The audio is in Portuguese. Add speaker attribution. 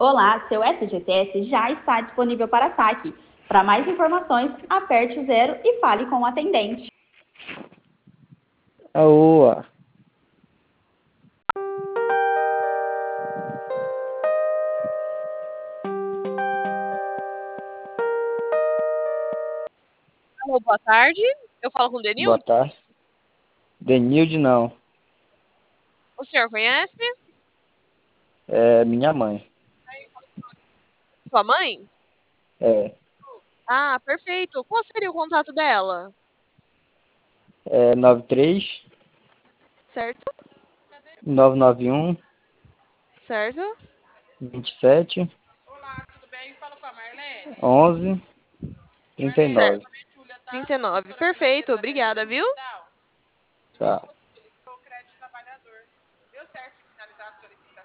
Speaker 1: Olá, seu FGTS já está disponível para saque. Para mais informações, aperte o 0 e fale com o atendente.
Speaker 2: Oa.
Speaker 3: Alô, boa tarde. Eu falo com o
Speaker 2: Boa
Speaker 3: Denilde.
Speaker 2: tarde. Denilde não.
Speaker 3: O senhor conhece?
Speaker 2: É minha mãe.
Speaker 3: Sua mãe?
Speaker 2: É.
Speaker 3: Ah, perfeito. Qual seria o contato dela?
Speaker 2: É 93
Speaker 3: Certo?
Speaker 2: 991
Speaker 3: Certo?
Speaker 2: 27 11
Speaker 3: Certo.
Speaker 2: 39.
Speaker 3: 39. Perfeito. Obrigada, viu?
Speaker 2: Tchau.